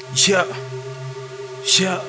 Yeah, yeah.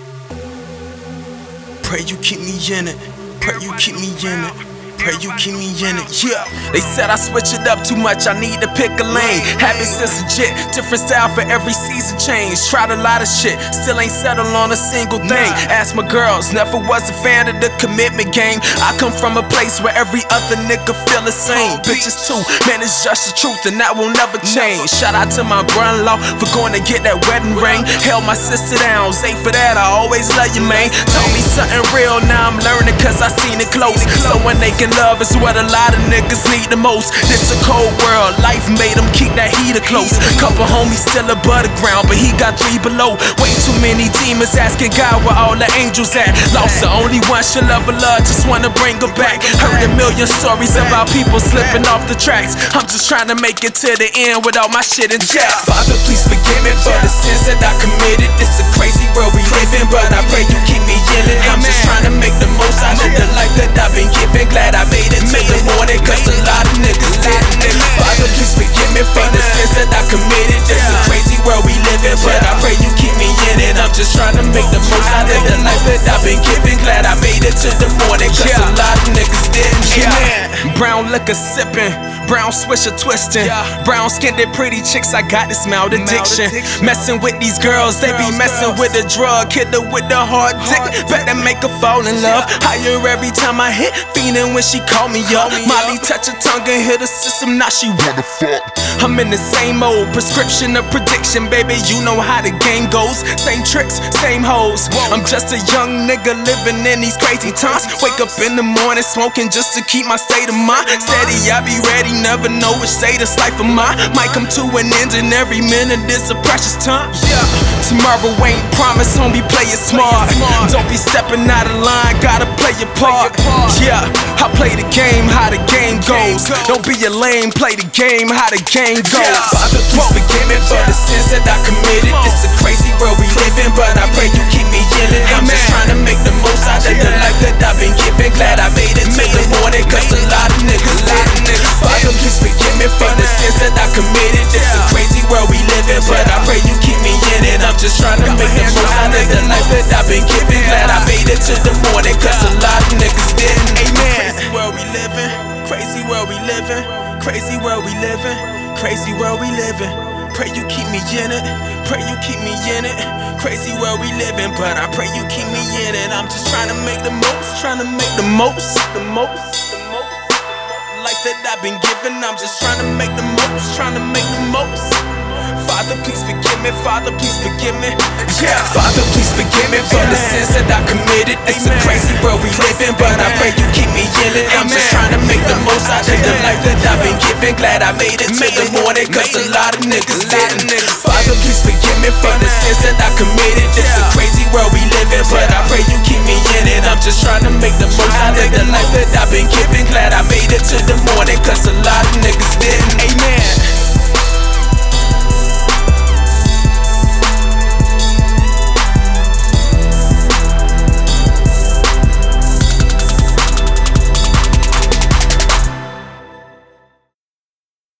Pray you keep me in it. Pray you keep me in it. Pray you keep me in it, yeah. They said I switch it up too much, I need to pick a lane. Habits is legit, different style for every season change. Tried a lot of shit, still ain't settled on a single thing. Ask my girls, never was a fan of the commitment game. I come from a place where every other nigga feel the same. Bitches too, man, it's just the truth and that will never change. Shout out to my brother-in-law for going to get that wedding ring. Held my sister down, say for that I always love you, man. Told me something real, now I'm learning cause I seen it close. So when they can love is what a lot of niggas need the most. This a cold world, life made them keep that heater close. Couple homies still above the ground, but he got 3 below. Way too many demons asking God where all the angels at. Lost the only one she'll ever love, just wanna bring her back. Heard a million stories about people slipping off the tracks. I'm just trying to make it to the end with all my shit in check. Father, please forgive me for the sins that I committed. It's a crazy world we live in, but I pray you keep me in it. I'm just trying to make the most out of the life that I've been given. Glad I made it to the morning, cause a lot of niggas didn't. Father, please forgive me for the sins that I committed. It's a crazy world we live in, but I pray you keep me in it. I'm just trying to make the most out of the life that I've been given. Glad I made it to the morning, cause a lot of niggas didn't. Brown liquor sipping, brown swisher twisting, brown skinned pretty chicks, I got this mouth addiction. Messing with these girls, they be messing with a drug. Hit her with the hard dick, better make her fall in love. Higher every time I hit, fiending when she call me up. Molly touch her tongue and hit the system, now she wanna fuck. I'm in the same old prescription of prediction, baby, you know how the game goes. Same tricks, same hoes. I'm just a young nigga living in these crazy times. Wake up in the morning smoking just to keep my state of mind steady. I be ready, never know which state this life of mine might come to an end, and every minute is a precious time. Tomorrow ain't promised, homie, play it smart. Don't be stepping out of line, gotta play your part. Yeah, I play the game, how the game goes. Don't be a lame, play the game, how the game goes. Father, please forgive me for the sins that I committed. It's a crazy world we live in, but I pray you keep me in it. I'm just trying to make the most out of the life that I've been given. Glad I made it to the morning, cause a lot of niggas didn't. Father, please forgive me for the sins that I committed. It's a crazy world we live in, but I pray you keep me in it. I'm just trying to make the most out of the life that I've been given. Glad I made it to the morning, cause a lot of niggas didn't. Crazy world we living, crazy world we living, crazy world we living, crazy world we living. Pray you keep me in it, pray you keep me in it. Crazy world we living, but I pray you keep me in it. I'm just trying to make the most, trying to make the most, the life that I've been given. I'm just trying to make the most, trying to make the most. Father, please forgive me, Father, please forgive me. Father, please forgive me for the sins that I committed. It's a crazy world we live in, but I pray you keep me in it. I'm just trying to make the most out of the life that I've been given. Glad I made it to the morning, cause a lot of niggas didn't. Father, please forgive me for the sins that I committed. It's a crazy world we live in, but I